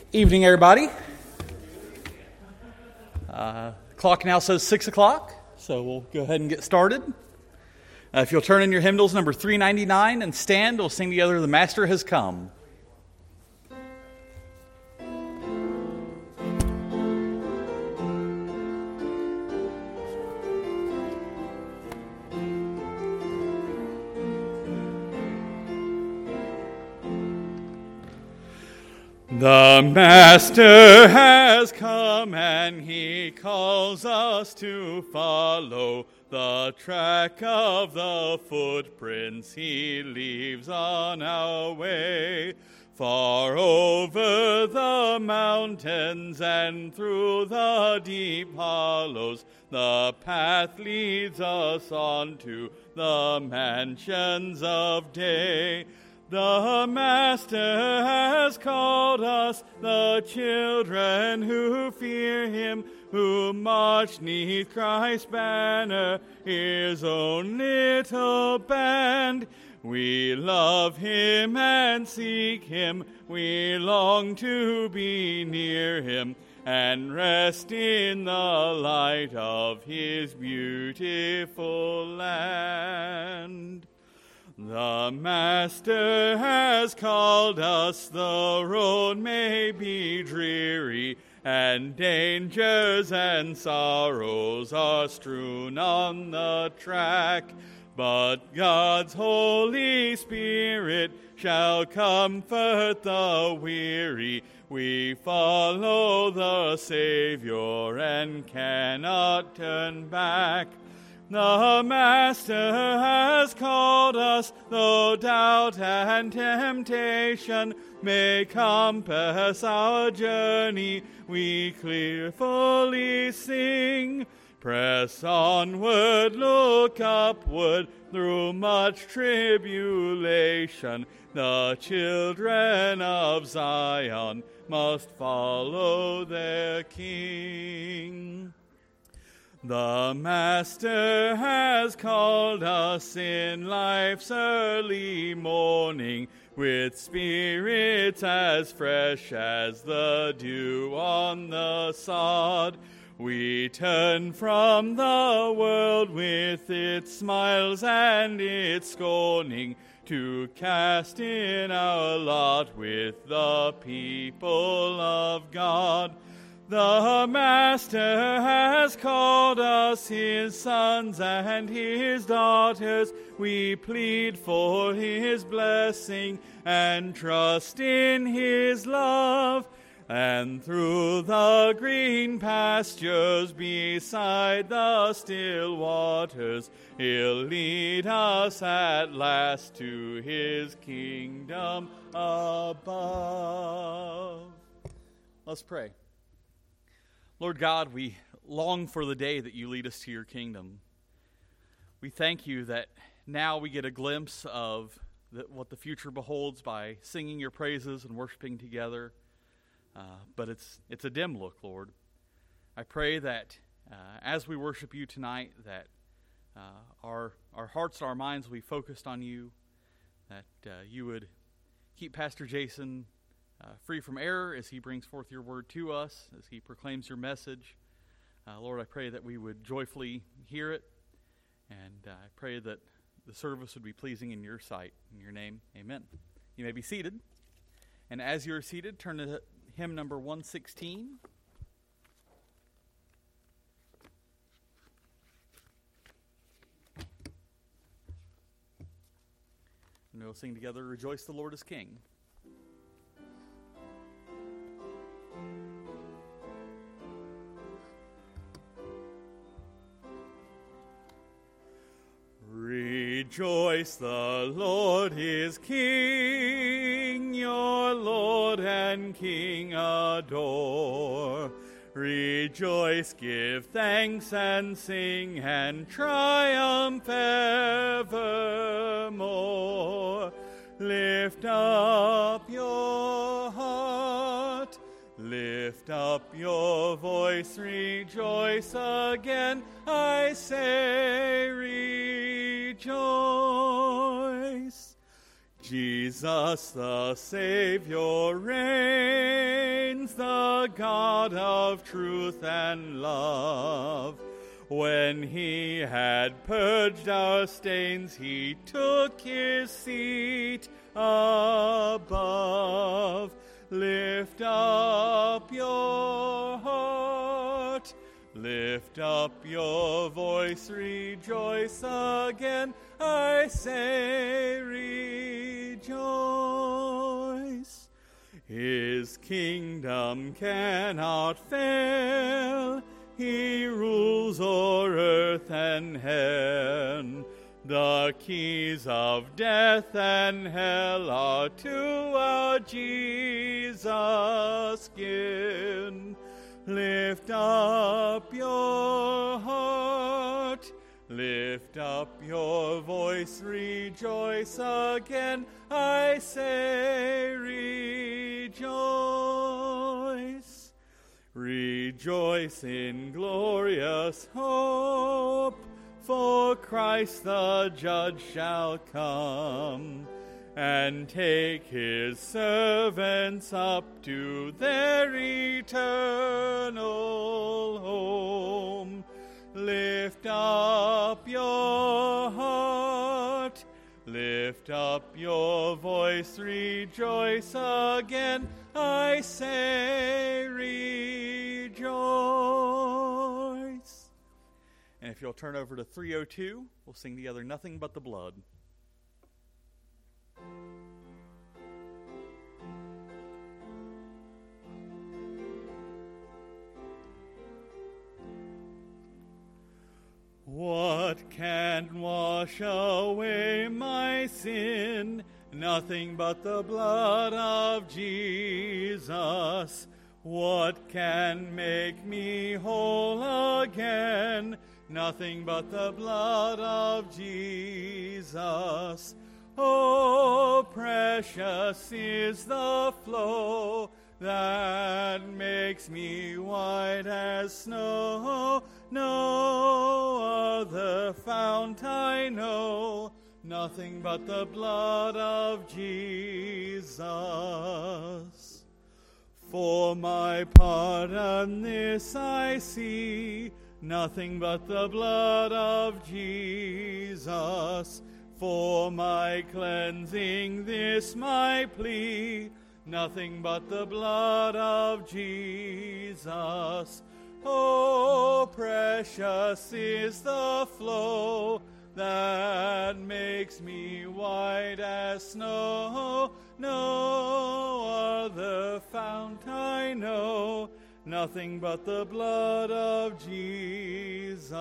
Evening, everybody. Clock now says 6 o'clock, so we'll go ahead and get started. If you'll turn in your hymnals, number 399, and stand, we'll sing together, "The Master Has Come." The Master has come, and he calls us to follow the track of the footprints he leaves on our way. Far over the mountains and through the deep hollows, the path leads us on to the mansions of day. The Master has called us, the children who fear him, who march 'neath Christ's banner, his own little band. We love him and seek him, we long to be near him, and rest in the light of his beautiful land. The Master has called us, the road may be dreary, and dangers and sorrows are strewn on the track, but God's Holy Spirit shall comfort the weary. We follow the Savior and cannot turn back. The Master has called us, though doubt and temptation may compass our journey, we cheerfully sing. Press onward, look upward, through much tribulation, the children of Zion must follow their King. The Master has called us in life's early morning, with spirits as fresh as the dew on the sod. We turn from the world with its smiles and its scorning, to cast in our lot with the people of God. The Master has called us his sons and his daughters. We plead for his blessing and trust in his love. And through the green pastures beside the still waters, he'll lead us at last to his kingdom above. Let's pray. Lord God, we long for the day that you lead us to your kingdom. We thank you that now we get a glimpse of what the future beholds by singing your praises and worshiping together. But it's a dim look, Lord. I pray that as we worship you tonight, that our hearts and our minds will be focused on you, that you would keep Pastor Jason free from error as he brings forth your word to us, as he proclaims your message. Lord, I pray that we would joyfully hear it, and I pray that the service would be pleasing in your sight. In your name, amen. You may be seated. And as you're seated, turn to hymn number 116. And we'll sing together, "Rejoice, the Lord is King." Rejoice, the Lord is King, your Lord and King adore. Rejoice, give thanks and sing and triumph evermore. Lift up your heart, lift up your voice, rejoice again, I say rejoice. Jesus the Savior reigns, the God of truth and love. When he had purged our stains, he took his seat above. Lift up your heart, lift up your voice, rejoice again, I say rejoice. His kingdom cannot fail, he rules o'er earth and heaven. The keys of death and hell are to our Jesus given. Lift up your heart, lift up your voice, rejoice again, I say rejoice. Rejoice in glorious hope, for Christ the Judge shall come, and take his servants up to their eternal home. Lift up your heart, lift up your voice, rejoice again, I say rejoice. And if you'll turn over to 302, we'll sing together Nothing But the Blood. What can wash away my sin? Nothing but the blood of Jesus. What can make me whole again? Nothing but the blood of Jesus. Oh, precious is the flow that makes me white as snow. No other fount I know, nothing but the blood of Jesus. For my pardon this I see, nothing but the blood of Jesus. For my cleansing this my plea, nothing but the blood of Jesus. Oh, precious is the flow that makes me white as snow. No other fount I know, nothing but the blood of Jesus.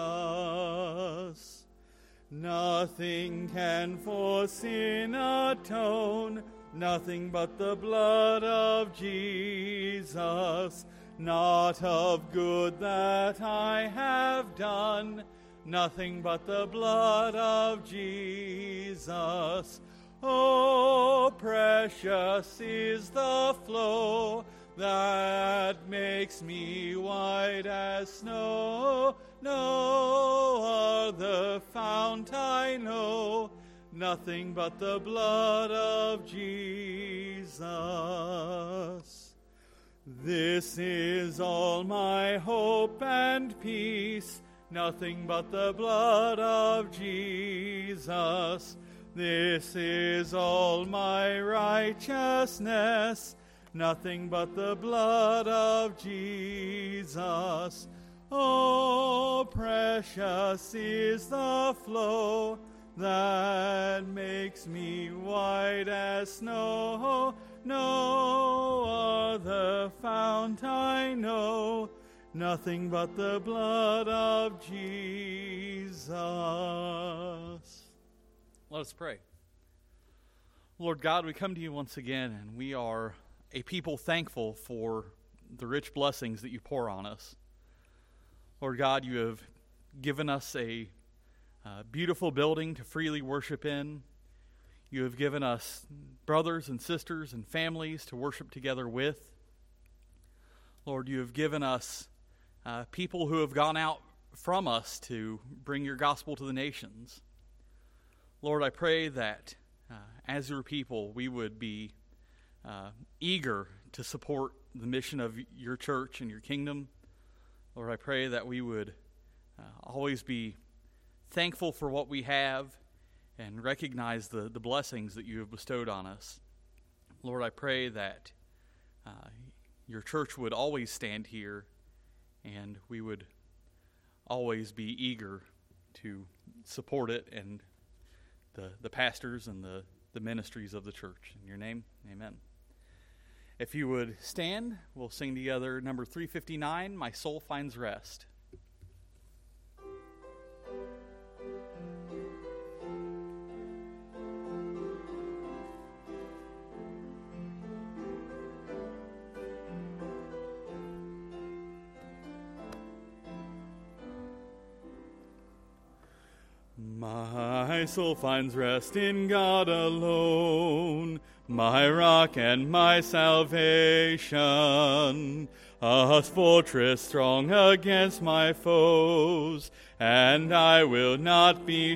Nothing can for sin atone, nothing but the blood of Jesus. Not of good that I have done, nothing but the blood of Jesus. Oh, precious is the flow that makes me white as snow. No other fount I know, nothing but the blood of Jesus. This is all my hope and peace, nothing but the blood of Jesus. This is all my righteousness, nothing but the blood of Jesus. Oh, precious is the flow that makes me white as snow. No other fount I know, nothing but the blood of Jesus. Let us pray. Lord God, we come to you once again, and we are a people thankful for the rich blessings that you pour on us. Lord God, you have given us a beautiful building to freely worship in. You have given us brothers and sisters and families to worship together with. Lord, you have given us people who have gone out from us to bring your gospel to the nations. Lord, I pray that as your people, we would be eager to support the mission of your church and your kingdom. Lord, I pray that we would always be thankful for what we have and recognize the blessings that you have bestowed on us. Lord, I pray that your church would always stand here and we would always be eager to support it and the pastors and the ministries of the church. In your name, amen. If you would stand, we'll sing together number 359, My Soul Finds Rest. My soul finds rest in God alone, my rock and my salvation, a fortress strong against my foes, and I will not be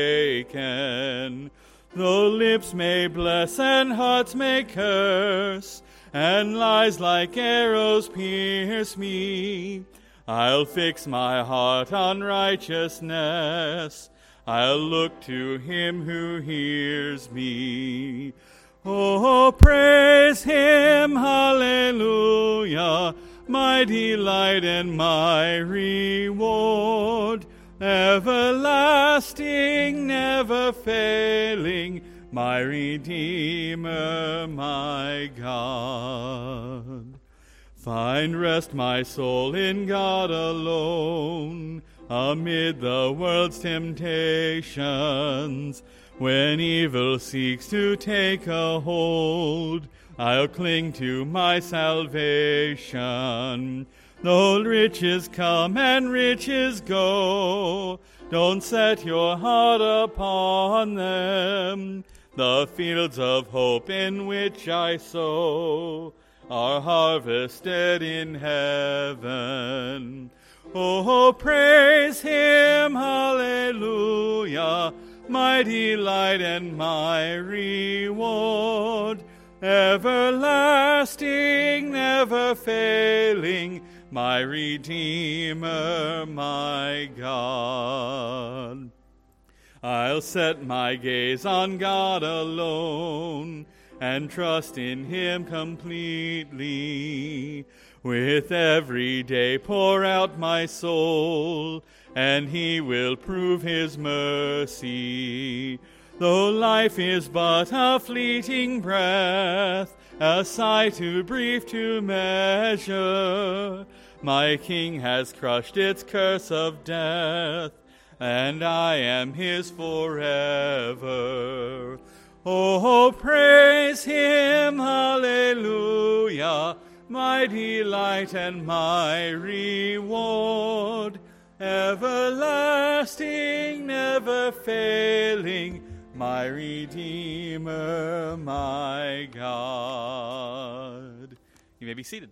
shaken. Though lips may bless and hearts may curse, and lies like arrows pierce me, I'll fix my heart on righteousness. I'll look to him who hears me. Oh, praise him, hallelujah, my delight and my reward, everlasting, never failing, my Redeemer, my God. Find rest, my soul, in God alone, amid the world's temptations. When evil seeks to take a hold, I'll cling to my salvation. Though riches come and riches go, don't set your heart upon them. The fields of hope in which I sow are harvested in heaven. Oh, praise him, hallelujah, my delight and my reward, everlasting, never failing, my Redeemer, my God. I'll set my gaze on God alone and trust in him completely. With every day pour out my soul, and he will prove his mercy. Though life is but a fleeting breath, a sigh too brief to measure, my King has crushed its curse of death, and I am his forever. Oh, praise him, hallelujah, my delight and my reward, everlasting, never failing, my Redeemer, my God. You may be seated.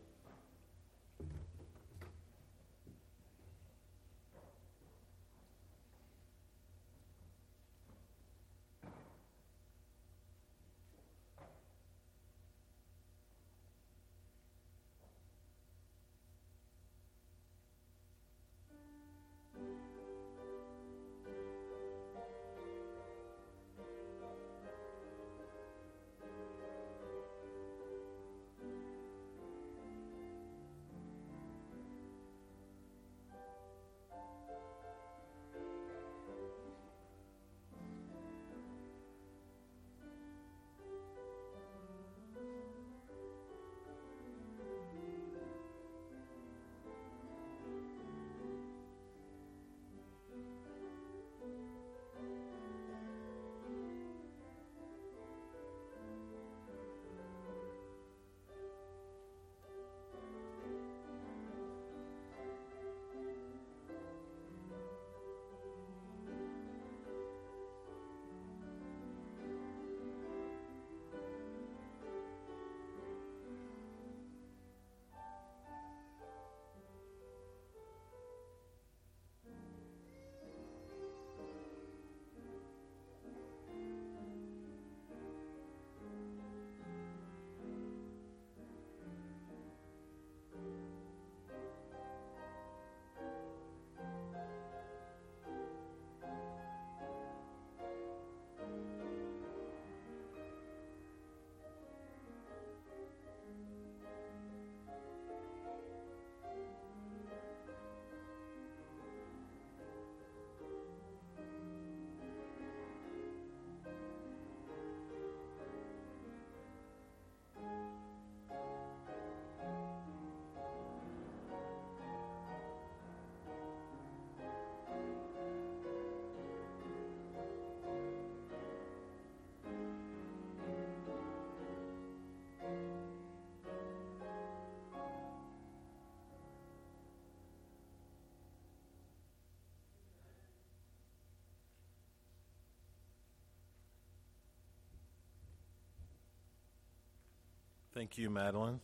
Thank you, Madeline.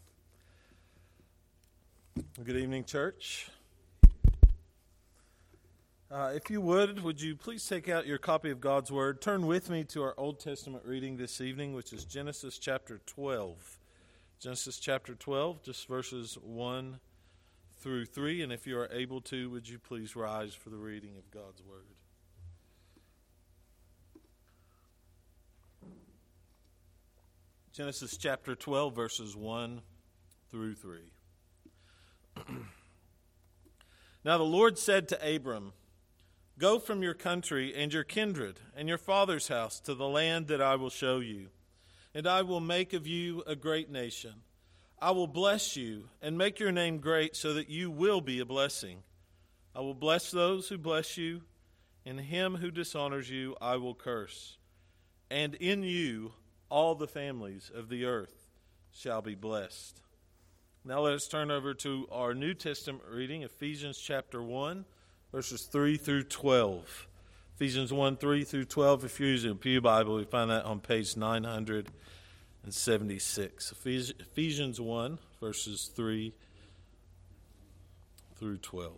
Good evening, church. If you would you please take out your copy of God's Word? Turn with me to our Old Testament reading this evening, which is Genesis chapter 12. Genesis chapter 12, just verses 1 through 3. And if you are able to, would you please rise for the reading of God's Word? Genesis chapter 12, verses 1 through 3. Now the Lord said to Abram, "Go from your country and your kindred and your father's house to the land that I will show you, and I will make of you a great nation. I will bless you and make your name great so that you will be a blessing. I will bless those who bless you, and him who dishonors you I will curse. And in you all the families of the earth shall be blessed." Now let us turn over to our New Testament reading, Ephesians chapter 1, verses 3 through 12. Ephesians 1, 3 through 12. If you're using a Pew Bible, you find that on page 976. Ephesians 1, verses 3 through 12.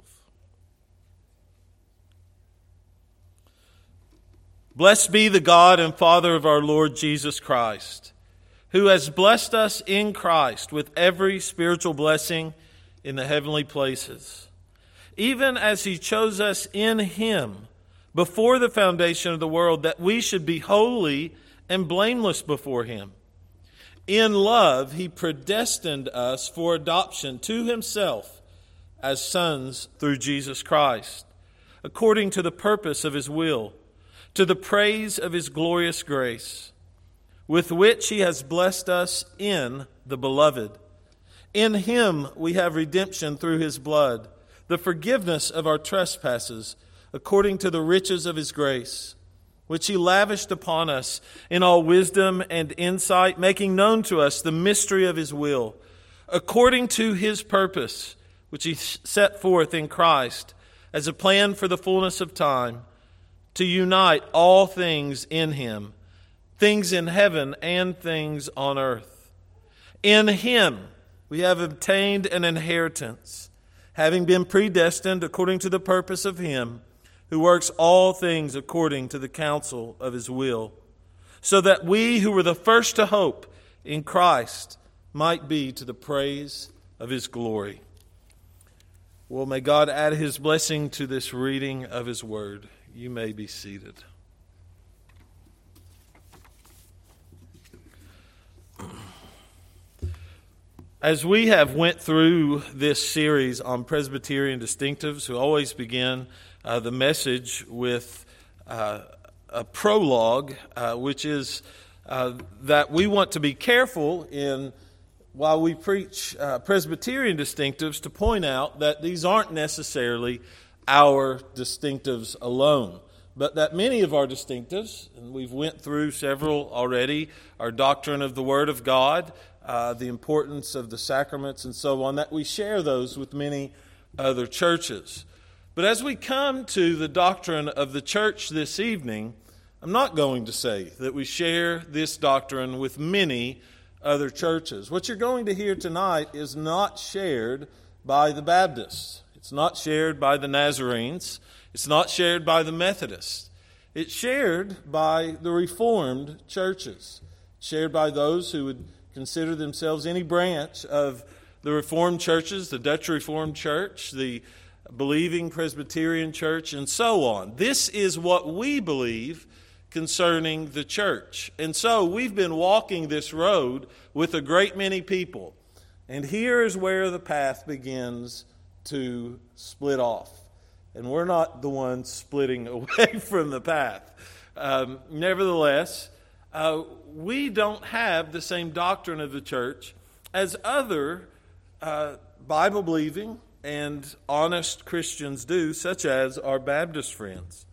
Blessed be the God and Father of our Lord Jesus Christ, who has blessed us in Christ with every spiritual blessing in the heavenly places, even as he chose us in him before the foundation of the world, that we should be holy and blameless before him. In love, he predestined us for adoption to himself as sons through Jesus Christ, according to the purpose of his will, to the praise of his glorious grace, with which he has blessed us in the Beloved. In him we have redemption through his blood, the forgiveness of our trespasses, according to the riches of his grace, which he lavished upon us in all wisdom and insight, making known to us the mystery of his will, according to his purpose, which he set forth in Christ as a plan for the fullness of time, to unite all things in him, things in heaven and things on earth. In him we have obtained an inheritance, having been predestined according to the purpose of him who works all things according to the counsel of his will, so that we who were the first to hope in Christ might be to the praise of his glory. Well, may God add his blessing to this reading of his word. You may be seated. As we have went through this series on Presbyterian distinctives, we always begin the message with a prologue, which is that we want to be careful in, while we preach Presbyterian distinctives, to point out that these aren't necessarily our distinctives alone, but that many of our distinctives, and we've went through several already, our doctrine of the Word of God, the importance of the sacraments and so on, that we share those with many other churches. But as we come to the doctrine of the church this evening, I'm not going to say that we share this doctrine with many other churches. What you're going to hear tonight is not shared by the Baptists. It's not shared by the Nazarenes. It's not shared by the Methodists. It's shared by the Reformed churches. It's shared by those who would consider themselves any branch of the Reformed churches, the Dutch Reformed Church, the believing Presbyterian Church, and so on. This is what we believe concerning the church. And so we've been walking this road with a great many people. And here is where the path begins to split off. And we're not the ones splitting away from the path. Nevertheless, we don't have the same doctrine of the church as other Bible-believing and honest Christians do, such as our Baptist friends.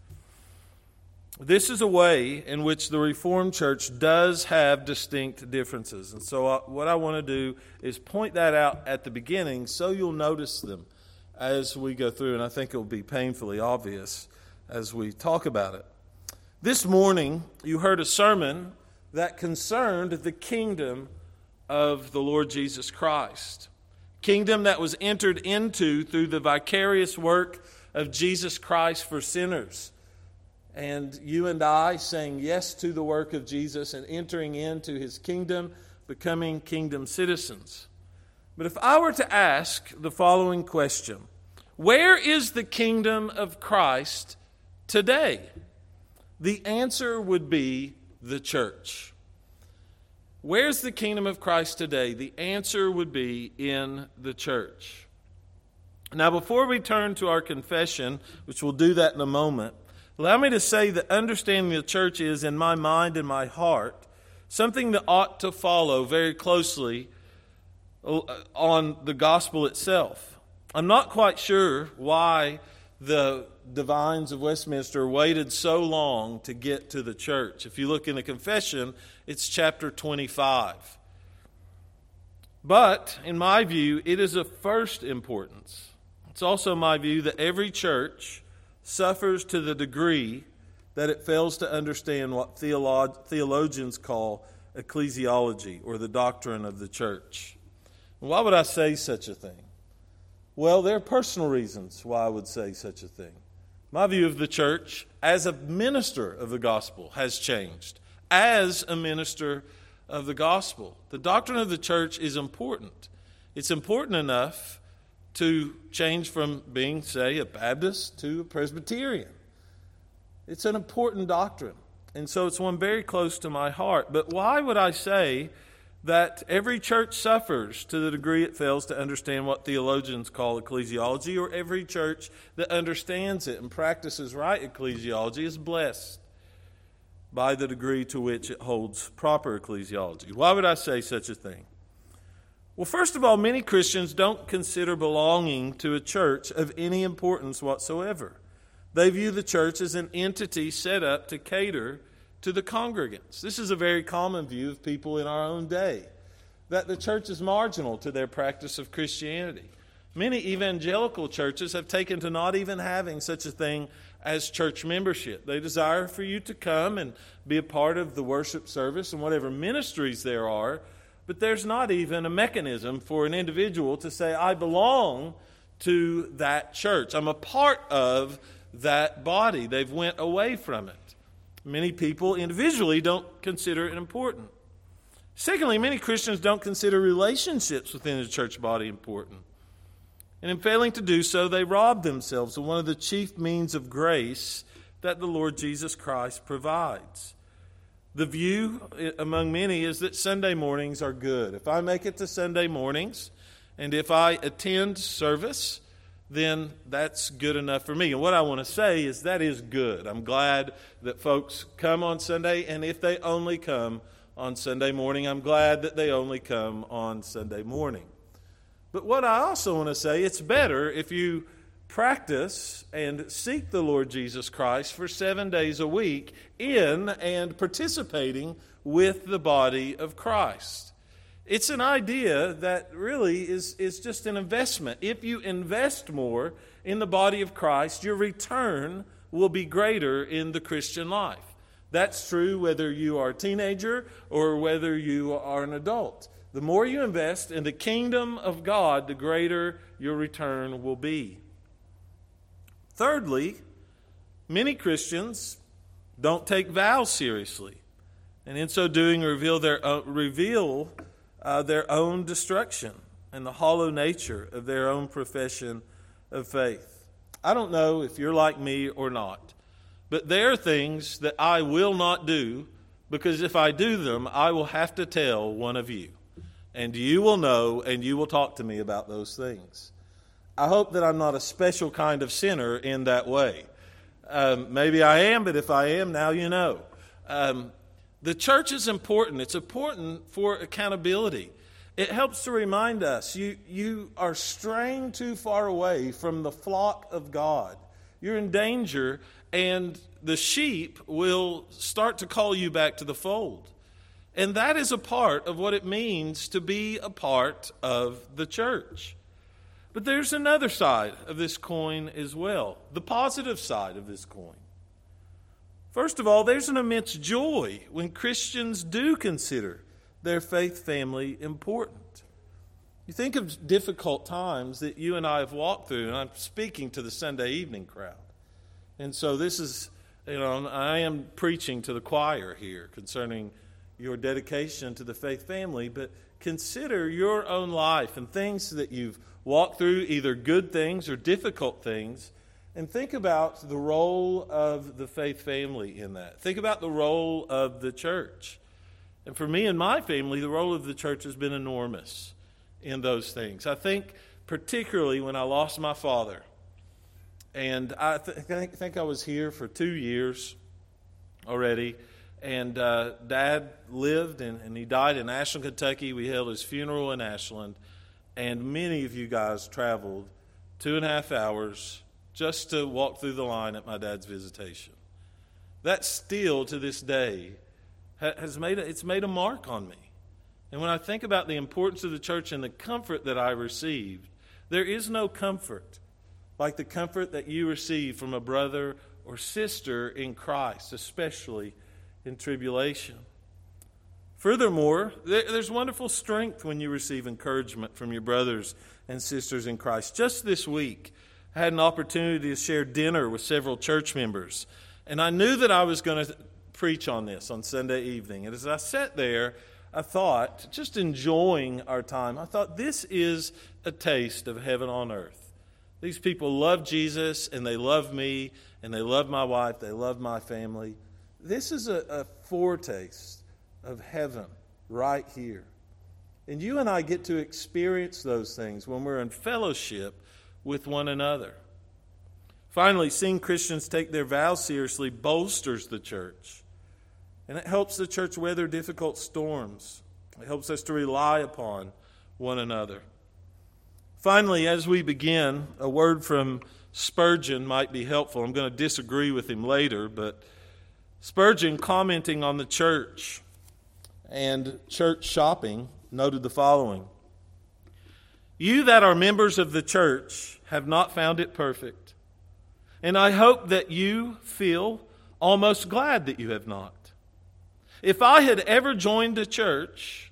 This is a way in which the Reformed Church does have distinct differences. And so what I want to do is point that out at the beginning so you'll notice them as we go through, and I think it will be painfully obvious as we talk about it. This morning, you heard a sermon that concerned the kingdom of the Lord Jesus Christ. Kingdom that was entered into through the vicarious work of Jesus Christ for sinners. And you and I saying yes to the work of Jesus and entering into his kingdom, becoming kingdom citizens. But if I were to ask the following question, where is the kingdom of Christ today? The answer would be the church. Where's the kingdom of Christ today? The answer would be in the church. Now, before we turn to our confession, which we'll do that in a moment, allow me to say that understanding the church is, in my mind and my heart, something that ought to follow very closely on the gospel itself. I'm not quite sure why the divines of Westminster waited so long to get to the church. If you look in the confession, it's chapter 25. But, in my view, it is of first importance. It's also my view that every church suffers to the degree that it fails to understand what theologians call ecclesiology, or the doctrine of the church. Why would I say such a thing? Well, there are personal reasons why I would say such a thing. My view of the church as a minister of the gospel has changed. As a minister of the gospel, the doctrine of the church is important. It's important enough to change from being, say, a Baptist to a Presbyterian. It's an important doctrine, and so it's one very close to my heart. But why would I say that every church suffers to the degree it fails to understand what theologians call ecclesiology, or every church that understands it and practices right ecclesiology is blessed by the degree to which it holds proper ecclesiology? Why would I say such a thing? Well, first of all, many Christians don't consider belonging to a church of any importance whatsoever. They view the church as an entity set up to cater to the congregants. This is a very common view of people in our own day, that the church is marginal to their practice of Christianity. Many evangelical churches have taken to not even having such a thing as church membership. They desire for you to come and be a part of the worship service and whatever ministries there are, but there's not even a mechanism for an individual to say, I belong to that church. I'm a part of that body. They've went away from it. Many people individually don't consider it important. Secondly, many Christians don't consider relationships within the church body important. And in failing to do so, they rob themselves of one of the chief means of grace that the Lord Jesus Christ provides. The view among many is that Sunday mornings are good. If I make it to Sunday mornings, and if I attend service, then that's good enough for me. And what I want to say is that is good. I'm glad that folks come on Sunday, and if they only come on Sunday morning, I'm glad that they only come on Sunday morning. But what I also want to say, it's better if you practice and seek the Lord Jesus Christ for 7 days a week in and participating with the body of Christ. It's an idea that really is just an investment. If you invest more in the body of Christ, your return will be greater in the Christian life. That's true whether you are a teenager or whether you are an adult. The more you invest in the kingdom of God, the greater your return will be. Thirdly, many Christians don't take vows seriously, and in so doing reveal their own destruction and the hollow nature of their own profession of faith. I don't know if you're like me or not, but there are things that I will not do, because if I do them, I will have to tell one of you. And you will know, and you will talk to me about those things. I hope that I'm not a special kind of sinner in that way. Maybe I am, but if I am, now you know. The church is important. It's important for accountability. It helps to remind us you are straying too far away from the flock of God. You're in danger, and the sheep will start to call you back to the fold. And that is a part of what it means to be a part of the church. But there's another side of this coin as well, the positive side of this coin. First of all, there's an immense joy when Christians do consider their faith family important. You think of difficult times that you and I have walked through, and I'm speaking to the Sunday evening crowd. And so this is, I am preaching to the choir here concerning your dedication to the faith family, but consider your own life and things that you've walked through, either good things or difficult things, and think about the role of the faith family in that. Think about the role of the church. And for me and my family, the role of the church has been enormous in those things. I think particularly when I lost my father. And I think I was here for 2 years already. And Dad lived and he died in Ashland, Kentucky. We held his funeral in Ashland. And many of you guys traveled 2.5 hours just to walk through the line at my dad's visitation. That still, to this day, it's made a mark on me. And when I think about the importance of the church and the comfort that I received, there is no comfort like the comfort that you receive from a brother or sister in Christ, especially in tribulation. Furthermore, there's wonderful strength when you receive encouragement from your brothers and sisters in Christ. Just this week, I had an opportunity to share dinner with several church members, and I knew that I was going to preach on this on Sunday evening. And as I sat there, I thought, just enjoying our time, I thought this is a taste of heaven on earth. These people love Jesus, and they love me, and they love my wife, they love my family. This is a foretaste of heaven right here. And you and I get to experience those things when we're in fellowship with one another. Finally, seeing Christians take their vows seriously bolsters the church. And it helps the church weather difficult storms. It helps us to rely upon one another. Finally, as we begin, a word from Spurgeon might be helpful. I'm going to disagree with him later, but Spurgeon, commenting on the church and church shopping, noted the following: "You that are members of the church have not found it perfect, and I hope that you feel almost glad that you have not. If I had never joined a church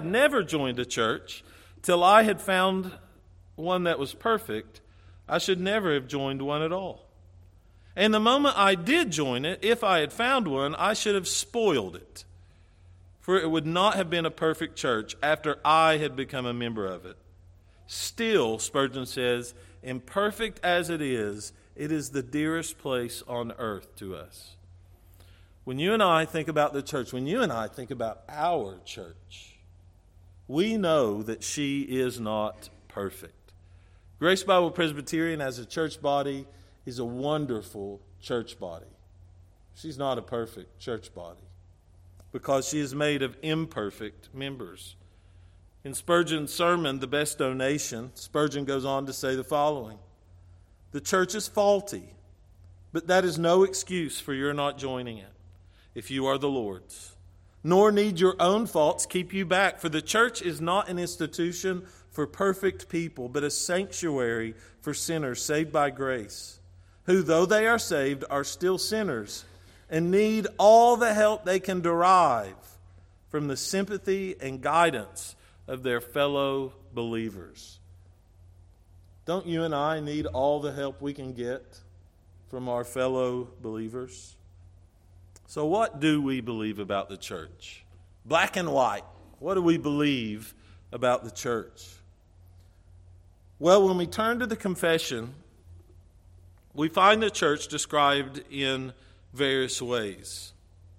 till I had found one that was perfect, I should never have joined one at all. And the moment I did join it, if I had found one, I should have spoiled it. For it would not have been a perfect church after I had become a member of it. Still," Spurgeon says, "imperfect as it is the dearest place on earth to us." When you and I think about the church, when you and I think about our church, we know that she is not perfect. Grace Bible Presbyterian as a church body is a wonderful church body. She's not a perfect church body because she is made of imperfect members. In Spurgeon's sermon, The Best Donation, Spurgeon goes on to say the following: "The church is faulty, but that is no excuse for your not joining it if you are the Lord's. Nor need your own faults keep you back, for the church is not an institution for perfect people, but a sanctuary for sinners saved by grace, who, though they are saved, are still sinners and need all the help they can derive from the sympathy and guidance of their fellow believers." Don't you and I need all the help we can get from our fellow believers? So what do we believe about the church? Black and white. What do we believe about the church? Well, when we turn to the confession, we find the church described in various ways.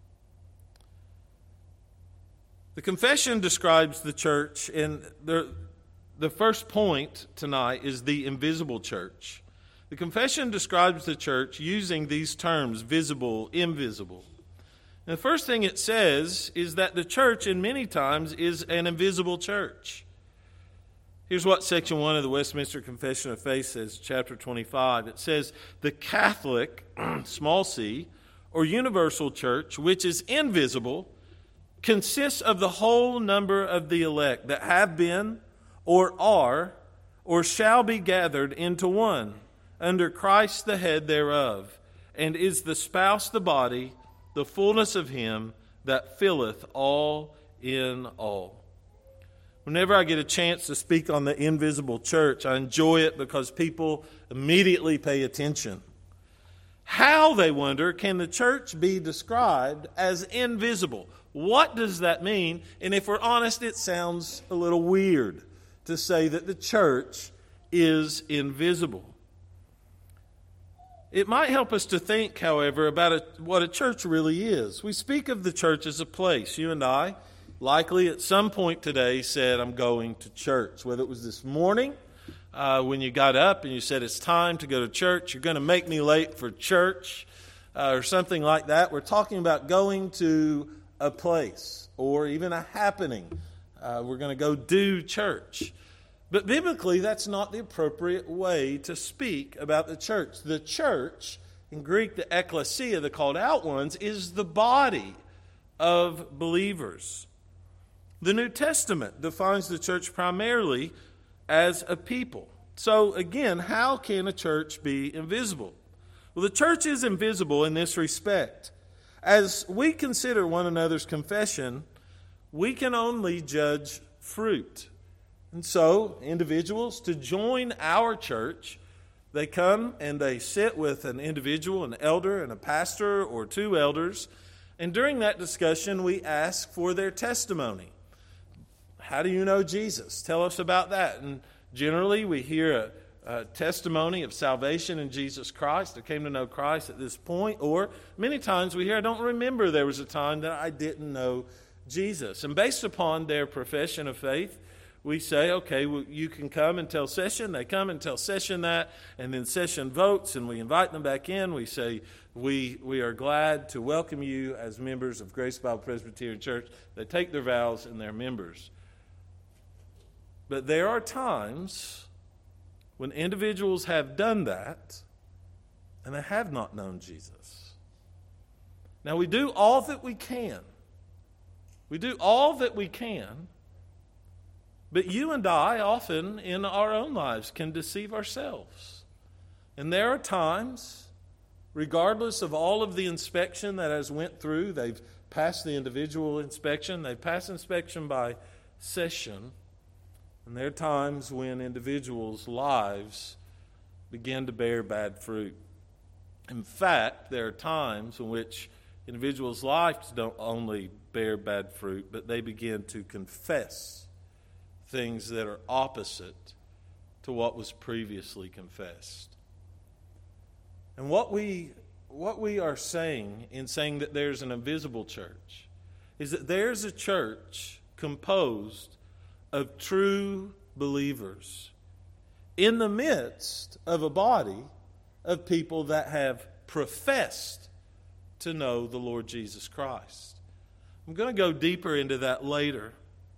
The confession describes the church, and the first point tonight is the invisible church. The confession describes the church using these terms: visible, invisible. And the first thing it says is that the church, in many times, is an invisible church. Here's what section 1 of the Westminster Confession of Faith says, chapter 25. It says, "The Catholic, small c, or universal church, which is invisible, consists of the whole number of the elect that have been, or are, or shall be gathered into one, under Christ the head thereof, and is the spouse, the body, the fullness of him that filleth all in all. Whenever I get a chance to speak on the invisible church, I enjoy it because people immediately pay attention. How, they wonder, can the church be described as invisible? What does that mean? And if we're honest, it sounds a little weird to say that the church is invisible. It might help us to think, however, about what a church really is. We speak of the church as a place. You and I likely at some point today said, I'm going to church. Whether it was this morning when you got up and you said, it's time to go to church, you're going to make me late for church, or something like that. We're talking about going to a place or even a happening. We're going to go do church. But biblically, that's not the appropriate way to speak about the church. The church, in Greek, the ekklesia, the called out ones, is the body of believers. The New Testament defines the church primarily as a people. So again, how can a church be invisible? Well, the church is invisible in this respect. As we consider one another's confession, we can only judge fruit. And so, individuals, to join our church, they come and they sit with an individual, an elder, and a pastor or two elders. And during that discussion, we ask for their testimony. How do you know Jesus? Tell us about that. And generally, we hear a testimony of salvation in Jesus Christ. I came to know Christ at this point. Or many times we hear, I don't remember there was a time that I didn't know Jesus. And based upon their profession of faith, we say, okay, well, you can come and tell session. They come and tell session that, and then session votes, and we invite them back in. We say, we are glad to welcome you as members of Grace Bible Presbyterian Church. They take their vows and they're members. But there are times when individuals have done that and they have not known Jesus. Now, we do all that we can. We do all that we can. But you and I often in our own lives can deceive ourselves. And there are times, regardless of all of the inspection that has went through, they've passed the individual inspection, they've passed inspection by session, and there are times when individuals' lives begin to bear bad fruit. In fact, there are times in which individuals' lives don't only bear bad fruit, but they begin to confess things that are opposite to what was previously confessed. And what we are saying in saying that there's an invisible church is that there's a church composed of true believers in the midst of a body of people that have professed to know the Lord Jesus Christ. I'm going to go deeper into that later.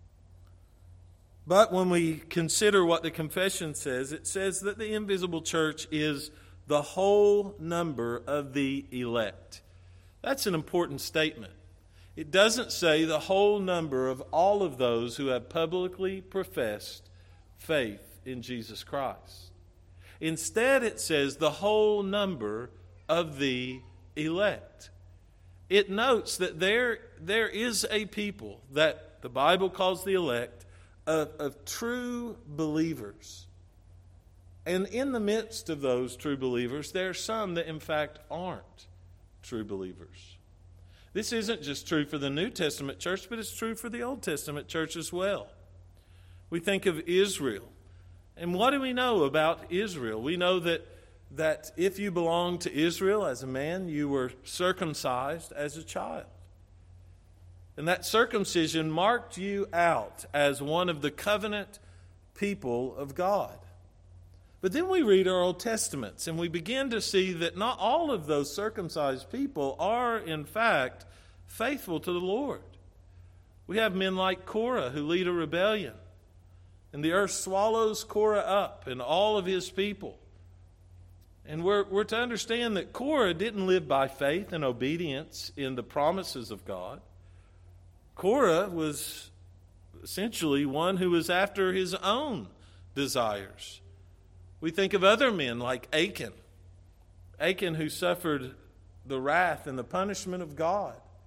But when we consider what the confession says, it says that the invisible church is the whole number of the elect. That's an important statement. It doesn't say the whole number of all of those who have publicly professed faith in Jesus Christ. Instead, it says the whole number of the elect. It notes that there is a people that the Bible calls the elect of true believers. And in the midst of those true believers, there are some that in fact aren't true believers. This isn't just true for the New Testament church, but it's true for the Old Testament church as well. We think of Israel. And what do we know about Israel? We know that if you belong to Israel as a man, you were circumcised as a child. And that circumcision marked you out as one of the covenant people of God. But then we read our Old Testaments and we begin to see that not all of those circumcised people are, in fact, faithful to the Lord. We have men like Korah who lead a rebellion. And the earth swallows Korah up and all of his people. And we're to understand that Korah didn't live by faith and obedience in the promises of God. Korah was essentially one who was after his own desires. We think of other men like Achan. Achan who suffered the wrath and the punishment of God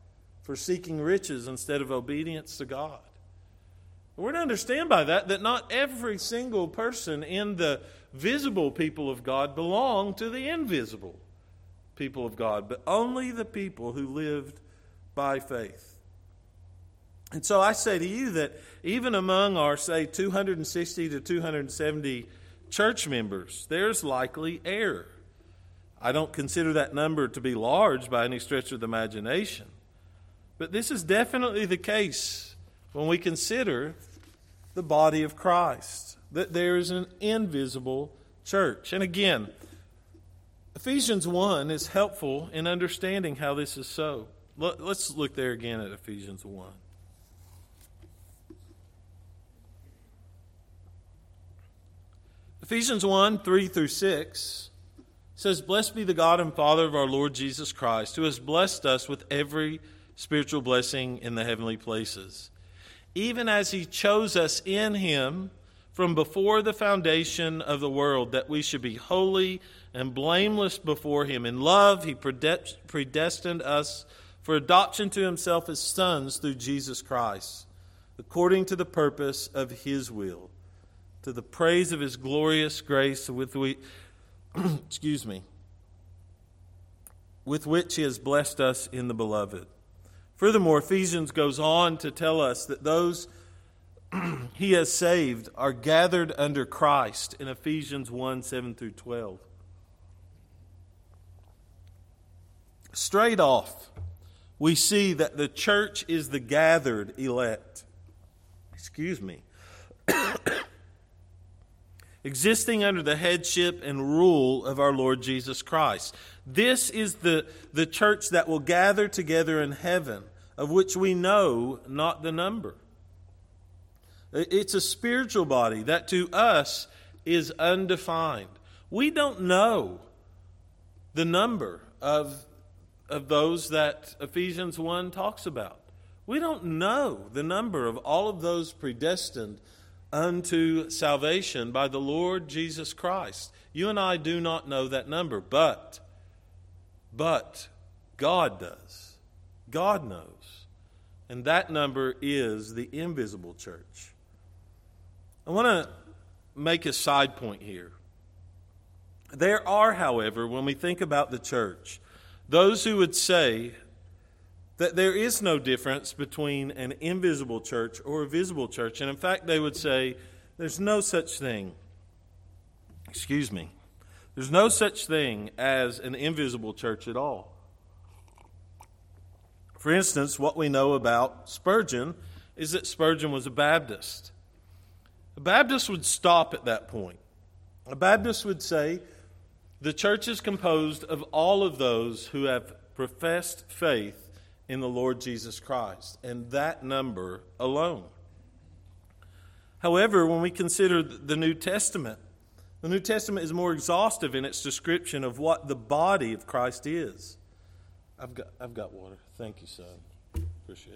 for seeking riches instead of obedience to God. We're to understand by that not every single person in the visible people of God belong to the invisible people of God, but only the people who lived by faith. And so I say to you that even among our, say, 260 to 270 church members, there's likely error. I don't consider that number to be large by any stretch of the imagination. But this is definitely the case when we consider the body of Christ, that there is an invisible church. And again, Ephesians 1 is helpful in understanding how this is so. Let's look there again at Ephesians 1. Ephesians 1, 3 through 6 says, "Blessed be the God and Father of our Lord Jesus Christ, who has blessed us with every spiritual blessing in the heavenly places, even as He chose us in Him from before the foundation of the world, that we should be holy and blameless before Him. In love, He predestined us for adoption to Himself as sons through Jesus Christ, according to the purpose of His will, to the praise of His glorious grace with which He has blessed us in the Beloved." Furthermore, Ephesians goes on to tell us that those He has saved are gathered under Christ in Ephesians 1, 7 through 12. Straight off, we see that the church is the gathered elect. Existing under the headship and rule of our Lord Jesus Christ. This is the church that will gather together in heaven, of which we know not the number. It's a spiritual body that to us is undefined. We don't know the number of those that Ephesians 1 talks about. We don't know the number of all of those predestined unto salvation by the Lord Jesus Christ. You and I do not know that number, but God does. God knows. And that number is the invisible church. I want to make a side point here. There are, however, when we think about the church, those who would say that there is no difference between an invisible church or a visible church. And in fact, they would say there's no such thing. There's no such thing as an invisible church at all. For instance, what we know about Spurgeon is that Spurgeon was a Baptist. A Baptist would stop at that point. A Baptist would say the church is composed of all of those who have professed faith in the Lord Jesus Christ, and that number alone. However, when we consider the New Testament is more exhaustive in its description of what the body of Christ is. I've got water. Thank you, son. Appreciate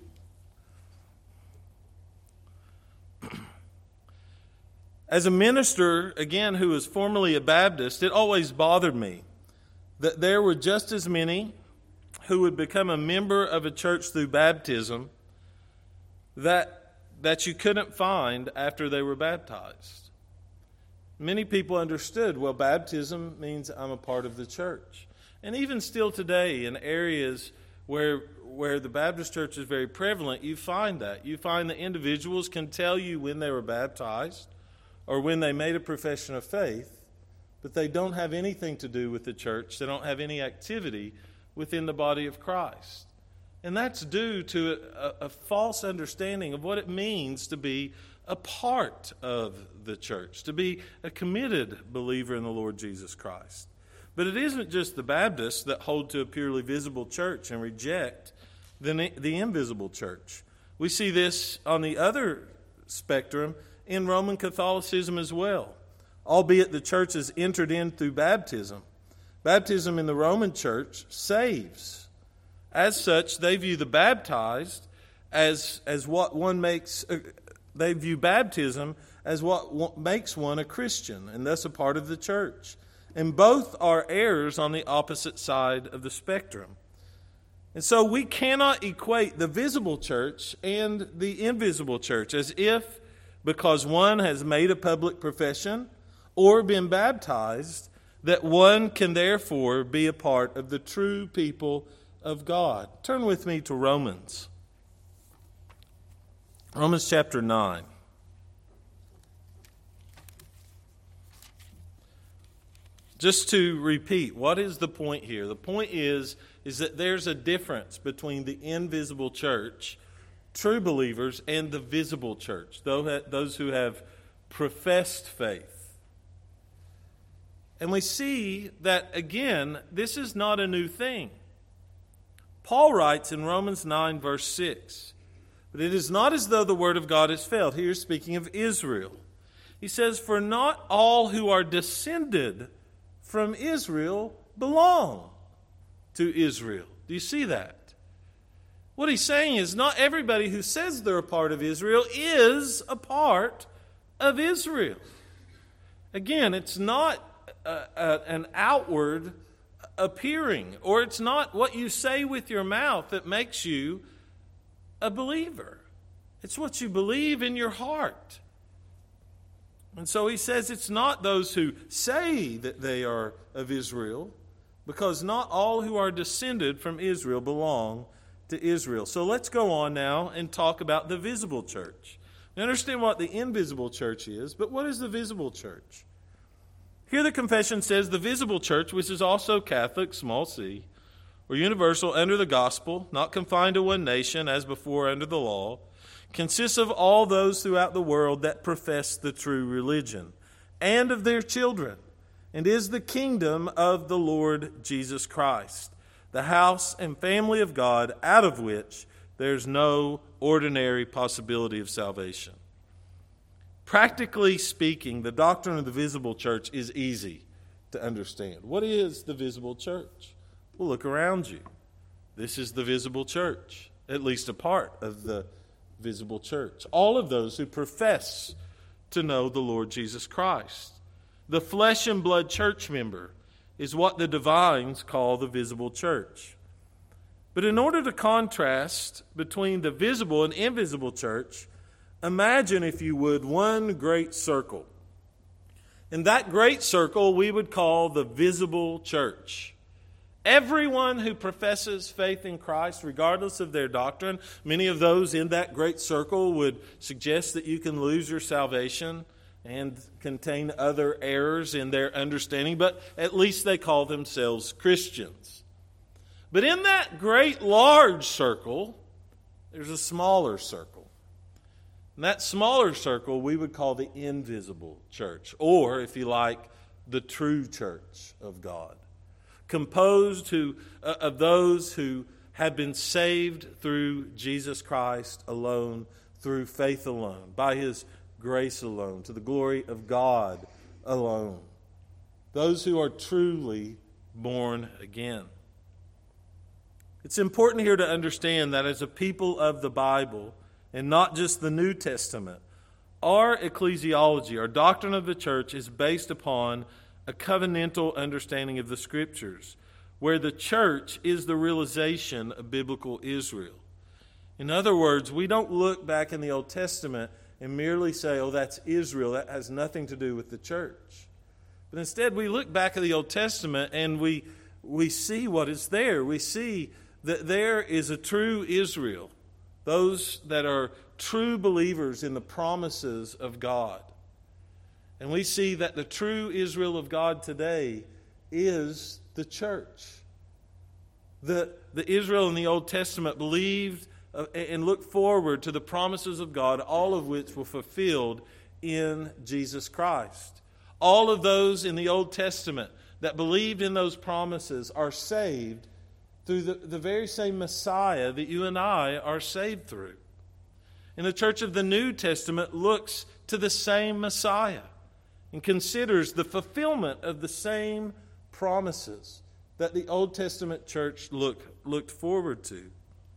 that. As a minister, again, who was formerly a Baptist, it always bothered me that there were just as many who would become a member of a church through baptism that you couldn't find after they were baptized. Many people understood, well, baptism means I'm a part of the church. And even still today, in areas where the Baptist church is very prevalent, you find that. You find that individuals can tell you when they were baptized or when they made a profession of faith, but they don't have anything to do with the church. They don't have any activity within the body of Christ. And that's due to a false understanding of what it means to be a part of the church, to be a committed believer in the Lord Jesus Christ. But it isn't just the Baptists that hold to a purely visible church and reject the invisible church. We see this on the other spectrum in Roman Catholicism as well, albeit the church is entered in through baptism. Baptism in the Roman church saves. As such, they view the baptized as what one makes. They view baptism as what makes one a Christian, and thus a part of the church. And both are errors on the opposite side of the spectrum. And so we cannot equate the visible church and the invisible church as if because one has made a public profession or been baptized, that one can therefore be a part of the true people of God. Turn with me to Romans. Romans chapter 9. Just to repeat, what is the point here? The point is that there's a difference between the invisible church, true believers, and the visible church, those who have professed faith. And we see that, again, this is not a new thing. Paul writes in Romans 9, verse 6, "But it is not as though the word of God has failed." Here, speaking of Israel. He says, "For not all who are descended from Israel belong to Israel." Do you see that? What he's saying is not everybody who says they're a part of Israel is a part of Israel. Again, it's not an outward appearing, or it's not what you say with your mouth that makes you a believer. It's what you believe in your heart. And so he says it's not those who say that they are of Israel, because not all who are descended from Israel belong to Israel. So let's go on now and talk about the visible church. We understand what the invisible church is, but what is the visible church? Here the confession says the visible church, which is also Catholic, small c, or universal under the gospel, not confined to one nation as before under the law, consists of all those throughout the world that profess the true religion, and of their children, and is the kingdom of the Lord Jesus Christ, the house and family of God, out of which there's no ordinary possibility of salvation. Practically speaking, the doctrine of the visible church is easy to understand. What is the visible church? Well, look around you. This is the visible church, at least a part of the visible church. All of those who profess to know the Lord Jesus Christ. The flesh and blood church member is what the divines call the visible church. But in order to contrast between the visible and invisible church, imagine, if you would, one great circle. In that great circle, we would call the visible church. Everyone who professes faith in Christ, regardless of their doctrine, many of those in that great circle would suggest that you can lose your salvation and contain other errors in their understanding, but at least they call themselves Christians. But in that great large circle, there's a smaller circle. And that smaller circle we would call the invisible church, or, if you like, the true church of God, composed of those who have been saved through Jesus Christ alone, through faith alone, by His grace alone, to the glory of God alone. Those who are truly born again. It's important here to understand that as a people of the Bible, and not just the New Testament, our ecclesiology, our doctrine of the church, is based upon a covenantal understanding of the Scriptures, where the church is the realization of biblical Israel. In other words, we don't look back in the Old Testament and merely say, oh, that's Israel, that has nothing to do with the church. But instead, we look back at the Old Testament and we see what is there. We see that there is a true Israel, those that are true believers in the promises of God. And we see that the true Israel of God today is the church. The Israel in the Old Testament believed and looked forward to the promises of God, all of which were fulfilled in Jesus Christ. All of those in the Old Testament that believed in those promises are saved through the very same Messiah that you and I are saved through. And the church of the New Testament looks to the same Messiah and considers the fulfillment of the same promises that the Old Testament church looked forward to.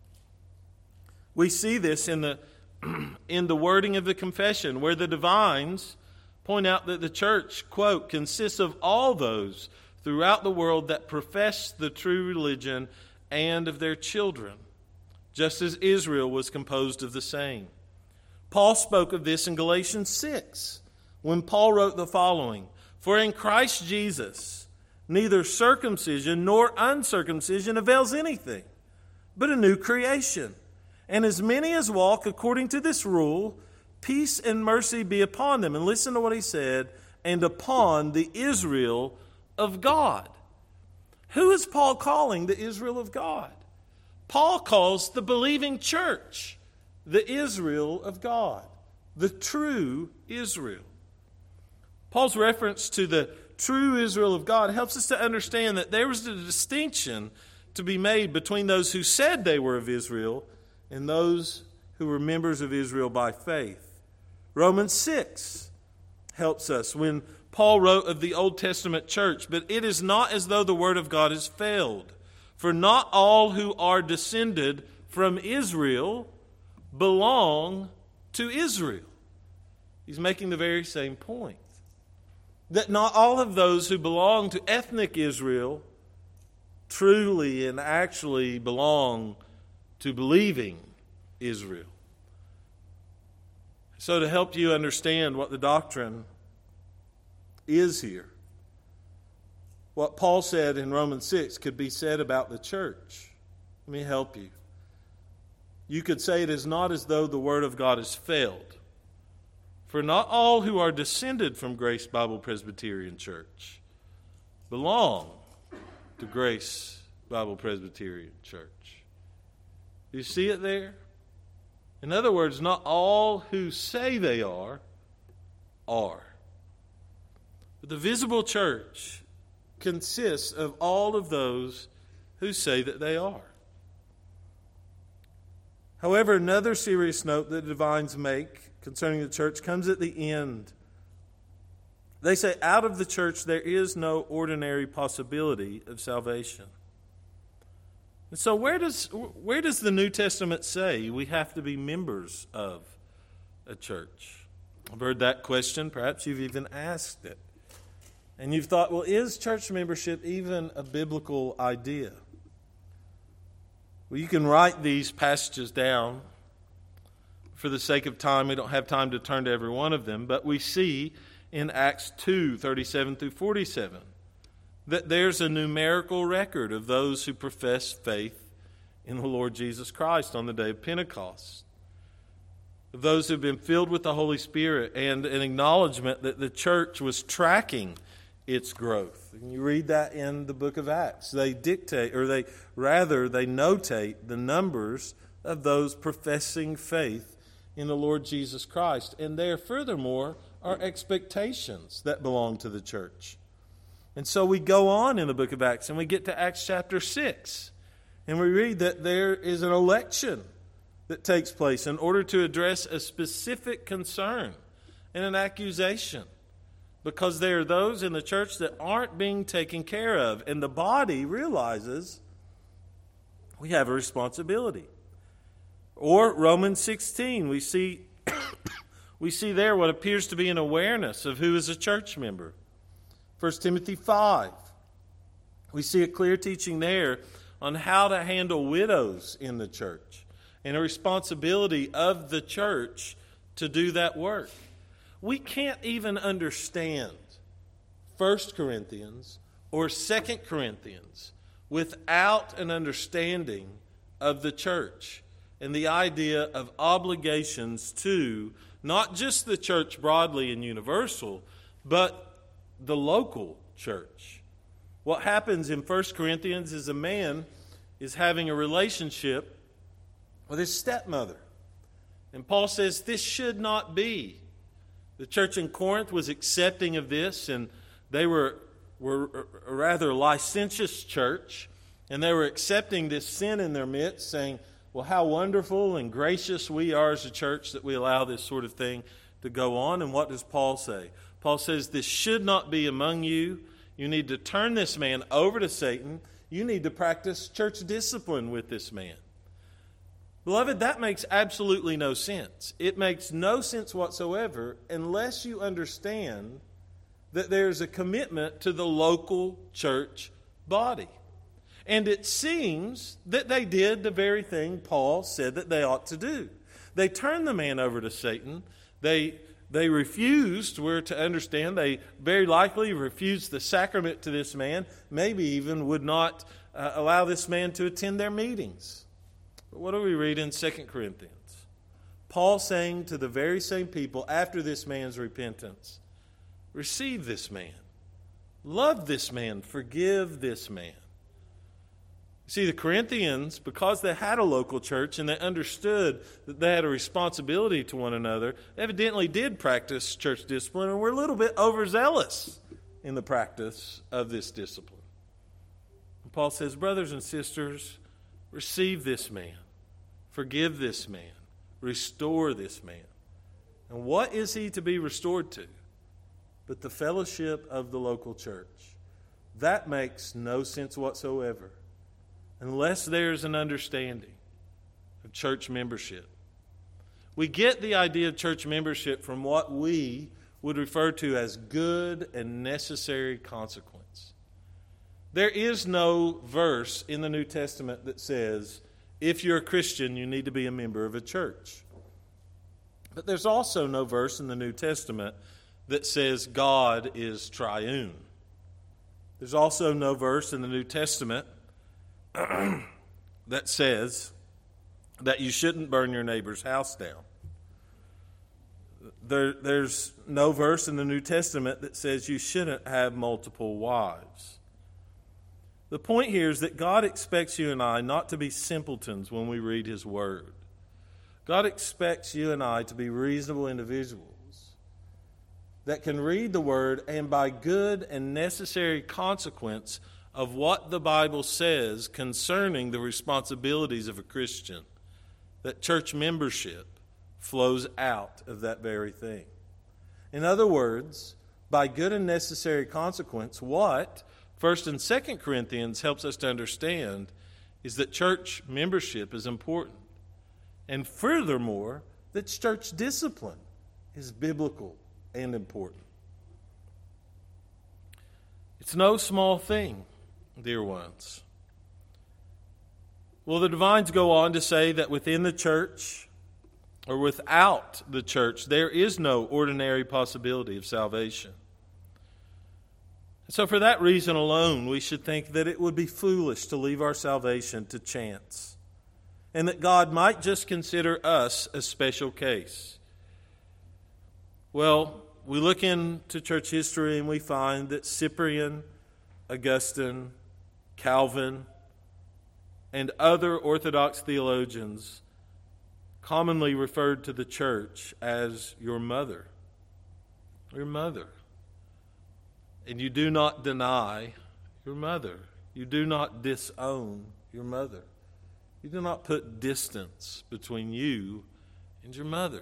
We see this in the wording of the confession, where the divines point out that the church, quote, consists of all those throughout the world that profess the true religion and of their children, just as Israel was composed of the same. Paul spoke of this in Galatians 6, when Paul wrote the following, "For in Christ Jesus, neither circumcision nor uncircumcision avails anything, but a new creation. And as many as walk according to this rule, peace and mercy be upon them." And listen to what he said, "and upon the Israel of God." Who is Paul calling the Israel of God? Paul calls the believing church the Israel of God, the true Israel. Paul's reference to the true Israel of God helps us to understand that there was a distinction to be made between those who said they were of Israel and those who were members of Israel by faith. Romans 6 helps us when Paul wrote of the Old Testament church, "But it is not as though the word of God has failed. For not all who are descended from Israel belong to Israel." He's making the very same point. That not all of those who belong to ethnic Israel truly and actually belong to believing Israel. So to help you understand what the doctrine is here, what Paul said in Romans 6 could be said about the church. Let me help you. You could say it is not as though the Word of God has failed. For not all who are descended from Grace Bible Presbyterian Church belong to Grace Bible Presbyterian Church. Do you see it there? In other words, not all who say they are. But the visible church consists of all of those who say that they are. However, another serious note that the divines make concerning the church comes at the end. They say, out of the church there is no ordinary possibility of salvation. And so where does the New Testament say we have to be members of a church? I've heard that question. Perhaps you've even asked it. And you've thought, well, is church membership even a biblical idea? Well, you can write these passages down. For the sake of time, we don't have time to turn to every one of them, but we see in Acts 2:37 through 47 that there's a numerical record of those who profess faith in the Lord Jesus Christ on the day of Pentecost, of those who have been filled with the Holy Spirit, and an acknowledgement that the church was tracking its growth. And you read that in the book of Acts. They notate the numbers of those professing faith in the Lord Jesus Christ. And there, furthermore, are expectations that belong to the church. And so we go on in the book of Acts, and we get to Acts chapter 6. And we read that there is an election that takes place in order to address a specific concern and an accusation. Because there are those in the church that aren't being taken care of. And the body realizes we have a responsibility. Or Romans 16, we see there what appears to be an awareness of who is a church member. 1 Timothy 5, we see a clear teaching there on how to handle widows in the church and a responsibility of the church to do that work. We can't even understand 1 Corinthians or 2 Corinthians without an understanding of the church and the idea of obligations to not just the church broadly and universal, but the local church. What happens in 1 Corinthians is a man is having a relationship with his stepmother. And Paul says this should not be. The church in Corinth was accepting of this, and they were a rather licentious church, and they were accepting this sin in their midst, saying, well, how wonderful and gracious we are as a church that we allow this sort of thing to go on. And what does Paul say? Paul says this should not be among you. You need to turn this man over to Satan. You need to practice church discipline with this man. Beloved, that makes absolutely no sense. It makes no sense whatsoever unless you understand that there's a commitment to the local church body. And it seems that they did the very thing Paul said that they ought to do. They turned the man over to Satan. They refused, we're to understand, they very likely refused the sacrament to this man, maybe even would not allow this man to attend their meetings. But what do we read in 2 Corinthians? Paul saying to the very same people after this man's repentance, receive this man, love this man, forgive this man. See, the Corinthians, because they had a local church and they understood that they had a responsibility to one another, evidently did practice church discipline and were a little bit overzealous in the practice of this discipline. And Paul says, brothers and sisters, receive this man, forgive this man, restore this man. And what is he to be restored to? But the fellowship of the local church. That makes no sense whatsoever, unless there's an understanding of church membership. We get the idea of church membership from what we would refer to as good and necessary consequence. There is no verse in the New Testament that says, if you're a Christian, you need to be a member of a church. But there's also no verse in the New Testament that says God is triune. There's also no verse in the New Testament that says that you shouldn't burn your neighbor's house down. There's no verse in the New Testament that says you shouldn't have multiple wives. The point here is that God expects you and I not to be simpletons when we read His Word. God expects you and I to be reasonable individuals that can read the Word and by good and necessary consequence of what the Bible says concerning the responsibilities of a Christian, that church membership flows out of that very thing. In other words, by good and necessary consequence, what 1 and 2 Corinthians helps us to understand is that church membership is important. And furthermore, that church discipline is biblical and important. It's no small thing, dear ones. Well, the divines go on to say that within the church or without the church, there is no ordinary possibility of salvation. So for that reason alone, we should think that it would be foolish to leave our salvation to chance, and that God might just consider us a special case. Well, we look into church history and we find that Cyprian, Augustine, Calvin, and other Orthodox theologians commonly referred to the church as your mother. Your mother. And you do not deny your mother. You do not disown your mother. You do not put distance between you and your mother.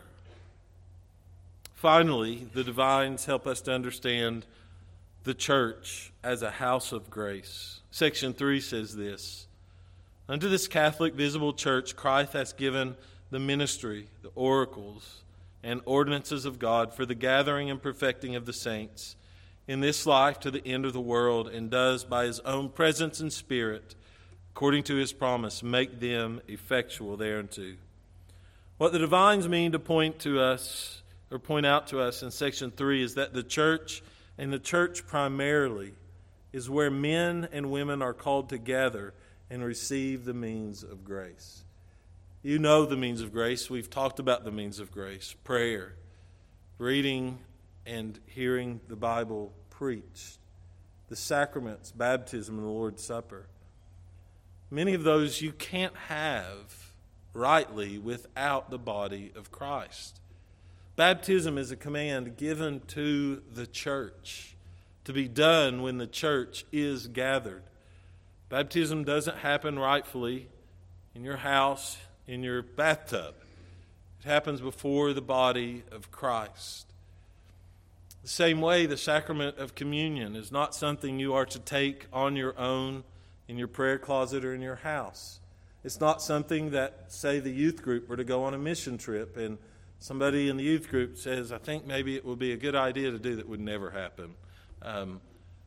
Finally, the divines help us to understand the church as a house of grace. Section 3 says this: unto this Catholic visible church Christ hath given the ministry, the oracles, and ordinances of God for the gathering and perfecting of the saints in this life to the end of the world, and does by His own presence and Spirit, according to His promise, make them effectual thereunto. What the divines mean to point out to us in section 3 is that the church, and the church primarily, is where men and women are called to gather and receive the means of grace. You know the means of grace. We've talked about the means of grace: prayer, reading and hearing the Bible preached, the sacraments, baptism, and the Lord's Supper. Many of those you can't have rightly without the body of Christ. Baptism is a command given to the church to be done when the church is gathered. Baptism doesn't happen rightfully in your house, in your bathtub. It happens before the body of Christ. The same way, the sacrament of communion is not something you are to take on your own in your prayer closet or in your house. It's not something that, say, the youth group were to go on a mission trip and somebody in the youth group says, I think maybe it would be a good idea to do. That would never happen.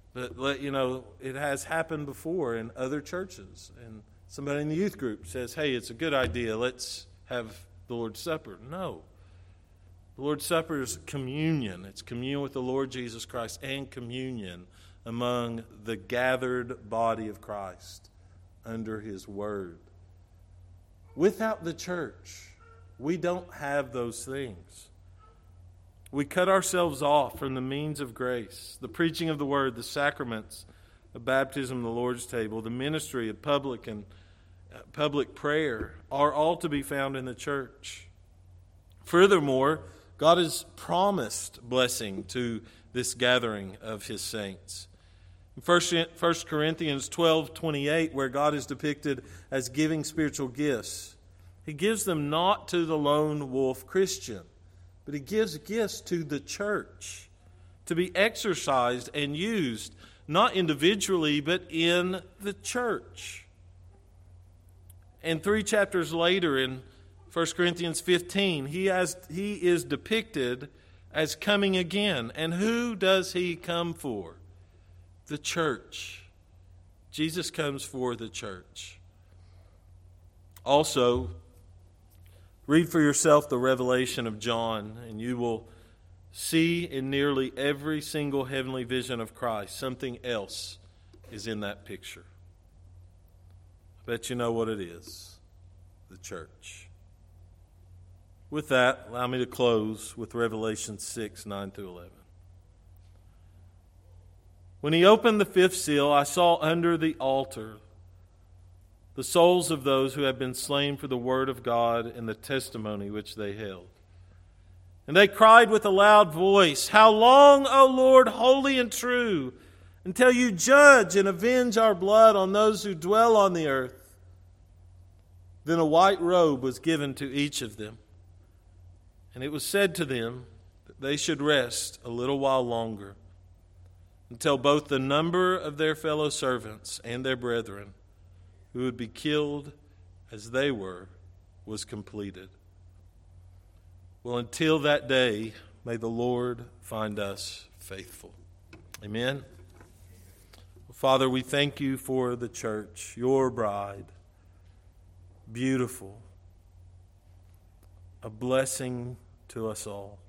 But it has happened before in other churches. And somebody in the youth group says, hey, it's a good idea, let's have the Lord's Supper. No. The Lord's Supper is communion. It's communion with the Lord Jesus Christ and communion among the gathered body of Christ under His Word. Without the church, we don't have those things. We cut ourselves off from the means of grace, the preaching of the Word, the sacraments of baptism, the Lord's table, the ministry of public prayer are all to be found in the church. Furthermore, God has promised blessing to this gathering of His saints. In 1 Corinthians 12:28, where God is depicted as giving spiritual gifts, He gives them not to the lone wolf Christian, but He gives gifts to the church to be exercised and used, not individually, but in the church. And 3 chapters later in 1 Corinthians 15, he is depicted as coming again. And who does He come for? The church. Jesus comes for the church. Also, read for yourself the revelation of John, and you will see in nearly every single heavenly vision of Christ, something else is in that picture. I bet you know what it is. The church. With that, allow me to close with Revelation 6:9-11. When He opened the 5th seal, I saw under the altar the souls of those who have been slain for the word of God and the testimony which they held. And they cried with a loud voice, How long, O Lord, holy and true, until you judge and avenge our blood on those who dwell on the earth? Then a white robe was given to each of them, and it was said to them that they should rest a little while longer, until both the number of their fellow servants and their brethren who would be killed as they were was completed. Well, until that day, may the Lord find us faithful. Amen. Well, Father, we thank you for the church, your bride, beautiful, a blessing to us all.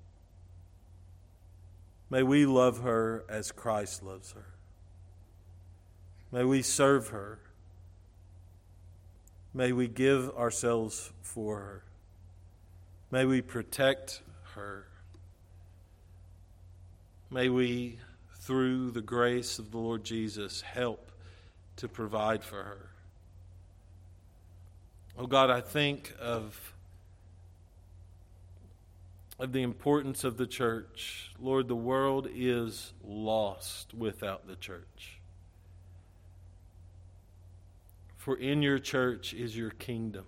May we love her as Christ loves her. May we serve her. May we give ourselves for her. May we protect her. May we, through the grace of the Lord Jesus, help to provide for her. Oh God, I think of the importance of the church. Lord, the world is lost without the church. For in your church is your kingdom.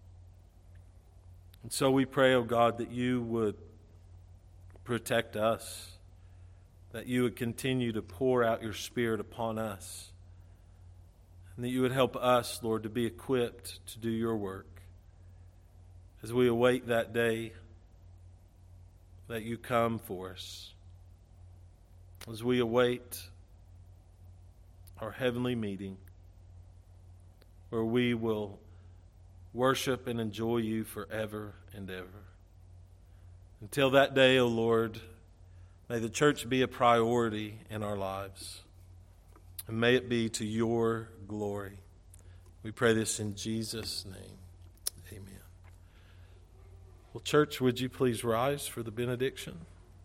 And so we pray, oh God, that you would protect us, that you would continue to pour out your Spirit upon us, and that you would help us, Lord, to be equipped to do your work as we await that day that you come for us, as we await our heavenly meeting, where we will worship and enjoy you forever and ever. Until that day, O Lord, may the church be a priority in our lives, and may it be to your glory. We pray this in Jesus' name. Amen. Well, church, would you please rise for the benediction?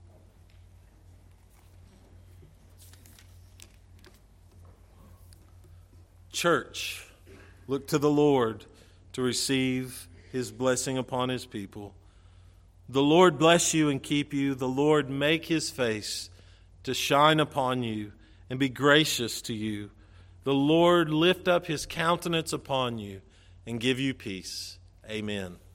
Church, look to the Lord to receive His blessing upon His people. The Lord bless you and keep you. The Lord make His face to shine upon you and be gracious to you. The Lord lift up His countenance upon you and give you peace. Amen.